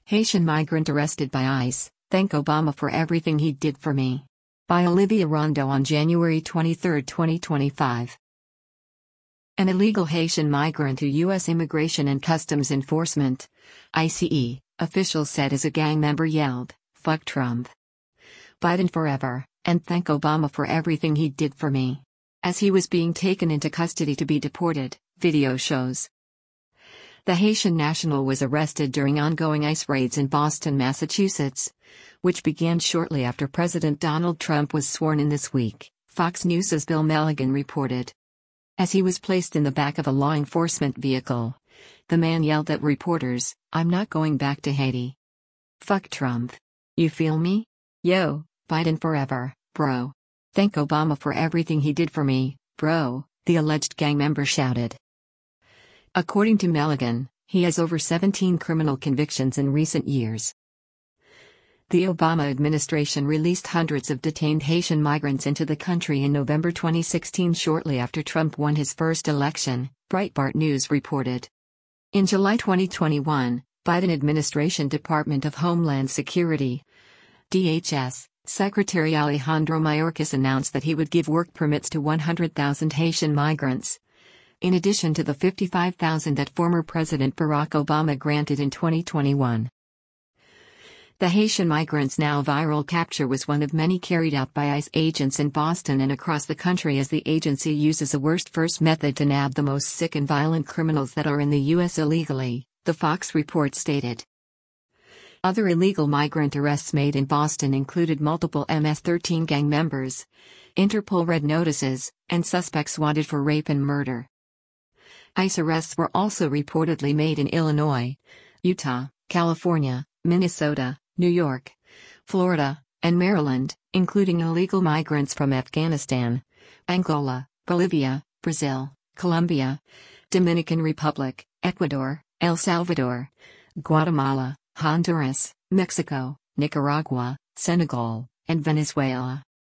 Haitian migrant arrested by ICE, thank Obama for everything he did for me. By Olivia Rondo on January 23, 2025. An illegal Haitian migrant who U.S. Immigration and Customs Enforcement, ICE, officials said as a gang member yelled, "Fuck Trump. Biden forever, and thank Obama for everything he did for me." As he was being taken into custody to be deported, video shows. The Haitian national was arrested during ongoing ICE raids in Boston, Massachusetts, which began shortly after President Donald Trump was sworn in this week, Fox News' Bill Melligan reported. As he was placed in the back of a law enforcement vehicle, the man yelled at reporters, "I'm not going back to Haiti. Fuck Trump. You feel me? Yo, Biden forever, bro. Thank Obama for everything he did for me, bro," the alleged gang member shouted. According to Melligan, he has over 17 criminal convictions in recent years. The Obama administration released hundreds of detained Haitian migrants into the country in November 2016 shortly after Trump won his first election, Breitbart News reported. In July 2021, Biden administration Department of Homeland Security DHS Secretary Alejandro Mayorkas announced that he would give work permits to 100,000 Haitian migrants, in addition to the 55,000 that former President Barack Obama granted in 2021. The Haitian migrants' now viral capture was one of many carried out by ICE agents in Boston and across the country as the agency uses a worst-first method to nab the most sick and violent criminals that are in the U.S. illegally, the Fox report stated. Other illegal migrant arrests made in Boston included multiple MS-13 gang members, Interpol red notices, and suspects wanted for rape and murder. ICE arrests were also reportedly made in Illinois, Utah, California, Minnesota, New York, Florida, and Maryland, including illegal migrants from Afghanistan, Angola, Bolivia, Brazil, Colombia, Dominican Republic, Ecuador, El Salvador, Guatemala, Honduras, Mexico, Nicaragua, Senegal, and Venezuela.